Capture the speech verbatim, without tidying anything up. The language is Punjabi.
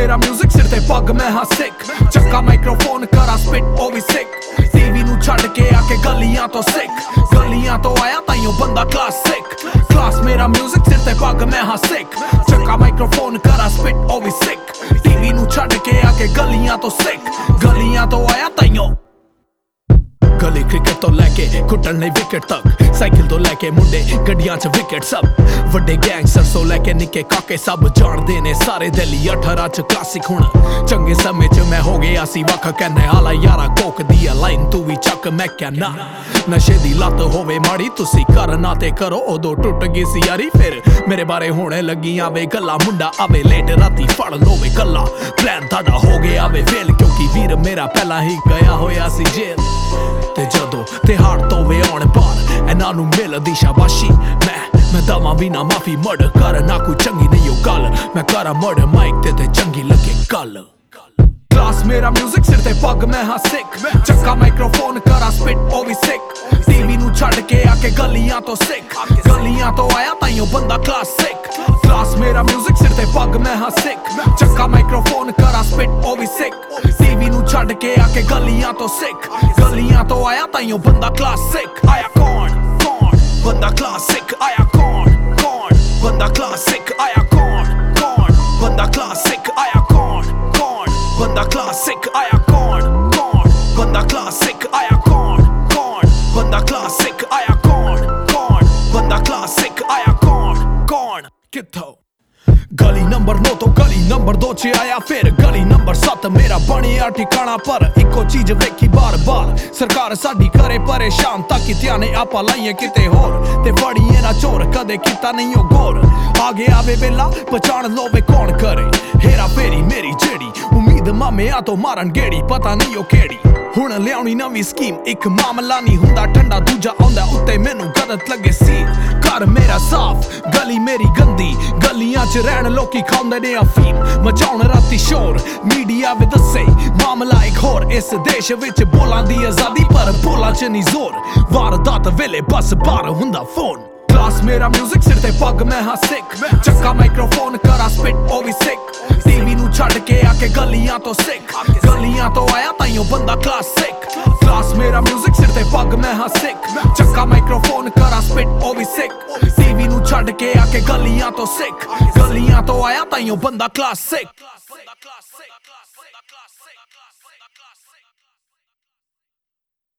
ਮੇਰਾ ਮਿਊਜ਼ਿਕ ਸਿਰ ਤੇ ਪੱਗ ਮੈਂ ਹਾਂ ਸਿੱਖ ਚੱਕਾ ਮਾਈਕ੍ਰੋਫੋਨ ਕਰਾਂ ਸਪਿਟ ਉਹ ਵੀ ਸਿੱਖ ਟੀਵੀ ਨੂੰ ਛੱਡ ਕੇ ਆ ਕੇ ਗਲੀਆਂ ਤੋਂ ਸਿੱਖ ਗਲੀਆਂ ਤੋਂ ਆਇਆ ਤਾਈਓ ਬੰਦਾ ਕਲਾਸਿਕ ਕਲਾਸ ਮੇਰਾ ਮਿਊਜ਼ਿਕ ਸਿਰ ਤੇ ਪੱਗ ਮੈਂ ਹਾਂ ਸਿੱਖ ਚੱਕਾ ਮਾਈਕ੍ਰੋਫੋਨ ਕਰਾਂ ਸਪਿਟ ਉਹ ਵੀ ਸਿੱਖ ਟੀਵੀ ਨੂੰ ਛੱਡ ਕੇ ਆ ਕੇ ਗਲੀਆਂ ਤੋਂ ਸਿੱਖ ਗਲੀਆਂ ਤੋਂ ਆਇਆ ਤਾਈਓ ਗਲੀ ਕ੍ਰਿਕਟ ਤੋਂ ਲੈ ਕੇ ਕੁੱਟਣ ਲਈ ਵਿਕਟ ਤੱਕ ਸਾਈਕਲ ਤੋਂ ਲੈ ਕੇ ਮੁੰਡੇ ਗੱਡੀਆਂ 'ਚ ਵਿਕਟ ਸਭ ਵੱਡੇ ਗੈਂਗਸਟਰ ਤੋਂ ਲੈ ਕੇ ਨਿੱਕੇ ਕਾਕੇ ਸਭ ਜਾਣਦੇ ਨੇ ਸਾਰੇ ਦਿੱਲੀ ਅਠਾਰਾਂ 'ਚ ਕਲਾਸਿਕ ਹੁਣ ਚੰਗੇ ਸਮੇਂ 'ਚ ਮੈਂ ਹੋ ਗਿਆ ਸੀ ਵੱਖ ਕਹਿੰਦੇ ਆਲਾ ਯਾਰਾ ਕੋਕ ਦੀ ਆ ਲਾਈਨ ਤੂੰ ਵੀ ਚੱਕ ਮੈਂ ਕਿਆ ਨਾ ਨਸ਼ੇ ਦੀ ਲੱਤ ਹੋਵੇ ਮਾੜੀ ਤੁਸੀਂ ਕਰਨਾ ਤੇ ਕਰੋ ਉਦੋਂ ਟੁੱਟ ਗਈ ਸੀ ਯਾਰੀ ਫਿਰ ਮੇਰੇ ਬਾਰੇ ਹੋਣੇ ਲੱਗੀਆਂ ਵੇ ਗੱਲਾਂ ਮੁੰਡਾ ਆਵੇ ਲੇਟ ਰਾਤੀ ਫੜ ਲੋਵੇ ਗੱਲਾਂ ਪਲਾਨ ਤੁਹਾਡਾ ਹੋ ਗਿਆ ਵੇ ਫੇਲ ਕਿਉਂਕਿ ਵੀਰ ਮੇਰਾ ਪਹਿਲਾਂ ਹੀ ਗਿਆ ਹੋਇਆ ਸੀ ਜੇਲ੍ਹ ਤੇ ਜਦੋਂ ਤਿਹਾੜ ਤੋਂ ਵੇ ਆਉਣ ਬਾਹਰ ਇਹਨਾਂ ਨੂੰ ਮਿਲਦੀ ਸ਼ਾਬਾਸ਼ੀ ਮੈਂ ਮੈਂ ਦਵਾਂ ਵੀ ਨਾ ਮਾਫੀ ਮਰਡਰ ਕਰ ਨਾ ਕੋਈ ਚੰਗੀ ਨਹੀਂ ਉਹ ਗੱਲ ਮੈਂ ਕਰਾਂ ਮਰਡਰ ਮਾਈਕ ਤੇ ਤੇ ਚੰਗੀ ਲੱਗੇ ਗੱਲ ਕਲਾਸ ਮੇਰਾ ਮਿਊਜ਼ਿਕ ਸਿਰ ਤੇ ਪੱਗ ਮੈਂ ਹਾਂ ਸਿੱਖ ਚੱਕਾ ਮਾਈਕ੍ਰੋਫੋਨ ਕਰਾਂ ਸਪਿਟ ਉਹ ਵੀ ਸਿੱਖ ਟੀਵੀ ਨੂੰ ਛੱਡ ਕੇ ਆ ਕੇ ਗਲੀਆਂ ਤੋਂ ਸਿੱਖ ਗਲੀਆਂ ਤੋਂ ਆਇਆ ਤਾਈਓ ਬੰਦਾ ਕਲਾਸਿਕ ਕਲਾਸ ਮੇਰਾ ਮਿਊਜ਼ਿਕ ਸਿਰ ਤੇ ਪੱਗ ਮੈਂ ਹਾਂ ਸਿੱਖ ਚੱਕਾ ਮਾਈਕ੍ਰੋਫੋਨ ਕਰਾਂ ਸਪਿਟ ਉਹ ਵੀ ਸਿੱਖ ਟੀਵੀ ਨੂੰ ਛੱਡ ਕੇ ਆ ਕੇ ਗਲੀਆਂ ਤੋਂ ਸਿੱਖ ਗਲੀਆਂ ਤੋਂ ਆਇਆ ਤਾਈਓ ਬੰਦਾ ਕਲਾਸਿਕ ਆਇਆ ਕੌਣ ਕੌਣ ਬੰਦਾ ਕਲਾਸਿਕ ਆਇਆ ਕੌਣ ਕੌਣ ਬੰਦਾ ਕਲਾਸਿਕ ਆਇਆ ਕੌਣ ਕੌਣ ਬੰਦਾ ਕਲਾਸਿਕ ਆਇਆ ਕੌਣ ਕੌਣ ਬੰਦਾ ਕਲਾਸਿਕ ਆਇਆ ਕੌਣ ਕੌਣ ਬੰਦਾ ਕਲਾਸਿਕ ਆਇਆ ਕੌਣ ਕੌਣ ਬੰਦਾ ਕਲਾਸਿਕ ਆਇਆ ਕੌਣ ਕੌਣ ਬੰਦਾ ਕਲਾਸਿਕ ਆਇਆ ਕੌਣ ਕੌਣ ਕਿੱਥੋਂ ਗਲੀ ਨੰਬਰ ਨੌ ਤੋਂ ਗਲੀ ਨੰਬਰ ਦੋ 'ਚ ਆਇਆ ਫਿਰ ਗਲੀ ਨੰਬਰ ਸੱਤ ਮੇਰਾ ਬਣਿਆ ਠਿਕਾਣਾ ਪਰ ਇੱਕੋ ਚੀਜ਼ ਵੇਖੀ ਬਾਰ ਬਾਰ ਸਰਕਾਰ ਸਾਡੀ ਕਰੇ ਪਰੇਸ਼ਾਨ ਤਾਂ ਕਿਤਿਆਂ ਨੇ ਆਪਾਂ ਲਾਈਏ ਕਿਤੇ ਹੋਰ ਤੇ ਫੜੀਏ ਨਾ ਚੋਰ ਕਦੇ ਕੀਤਾ ਨਹੀਂ ਉਹ ਗੌਰ ਆ ਗਿਆ ਵੇ ਵੇਲਾ ਪਛਾਣ ਲੋ ਵੇ ਕੌਣ ਕਰੇ ਹੇਰਾ ਫੇਰੀ ਮੇਰੀ ਜਿਹੜੀ ਉਮੀਦ ਮਾਮਿਆਂ ਤੋਂ ਮਾਰਨ ਗੇੜੀ ਪਤਾ ਨਹੀਂ ਉਹ ਕਿਹੜੀ ਹੁਣ ਲਿਆਉਣੀ ਨਵੀਂ ਸਕੀਮ ਇੱਕ ਮਾਮਲਾ ਨਹੀਂ ਹੁੰਦਾ ਠੰਡਾ ਦੂਜਾ ਆਉਂਦਾ ਉੱਤੇ ਮੈਨੂੰ ਗਲਤ ਲੱਗੇ ਸੀ ਘਰ ਮੇਰਾ ਸਾਫ਼ ਗਲੀ ਮੇਰੀ ਗੰਦੀ ਗਲੀਆਂ 'ਚ ਰਹਿਣ ਲੋਕੀ ਖਾਂਦੇ ਨੇ ਅਫੀਮ ਮਚਾਉਣ ਰਾਤੀ ਸ਼ੋਰ ਮੀਡੀਆ ਵੀ ਦੱਸੇ ਮਾਮਲਾ ਇੱਕ ਹੋਰ ਇਸ ਦੇਸ਼ ਵਿੱਚ ਬੋਲਾਂ ਦੀ ਆਜ਼ਾਦੀ ਪਰ ਬੋਲਾਂ 'ਚ ਨਹੀਂ ਜ਼ੋਰ ਵਾਰਦਾਤ ਵੇਲੇ ਬਸ ਬਾਹਰ ਹੁੰਦਾ ਫੋਨ ਕਲਾਸ ਮੇਰਾ ਮਿਊਜ਼ਿਕ ਸਿਰ ਤੇ ਪੱਗ ਮੈਂ ਹਾਂ ਸਿੱਖ ਚੱਕਾ ਮਾਈਕ੍ਰੋਫੋਨ ਕਰਾਂ ਸਪਿਟ ਉਹ ਵੀ ਸਿੱਖ ਟੀਵੀ ਨੂੰ ਛੱਡ ਕੇ ਆ ਕੇ ਗਲੀਆਂ ਤੋਂ ਸਿੱਖ ਗਲੀਆਂ ਤੋਂ ਆਇਆ ਤਾਈਓ ਬੰਦਾ ਕਲਾਸਿਕ ਕਲਾਸ ਮੇਰਾ ਮਿਊਜ਼ਿਕ ਸਿਰ ਤੇ ਪੱਗ ਮੈਂ ਹਾਂ ਸਿੱਖ ਚੱਕਾ ਮਾਈਕ੍ਰੋਫੋਨ ਕਰਾਂ ਸਪਿਟ ਉਹ ਵੀ ਸਿੱਖ ਟੀਵੀ ਨੂੰ ਛੱਡ ਕੇ ਆ ਕੇ ਗਲੀਆਂ ਤੋਂ ਸਿੱਖ ਗਲੀਆਂ ਤੋਂ ਆਇਆ ਤਾਈਓ ਬੰਦਾ ਕਲਾਸਿਕ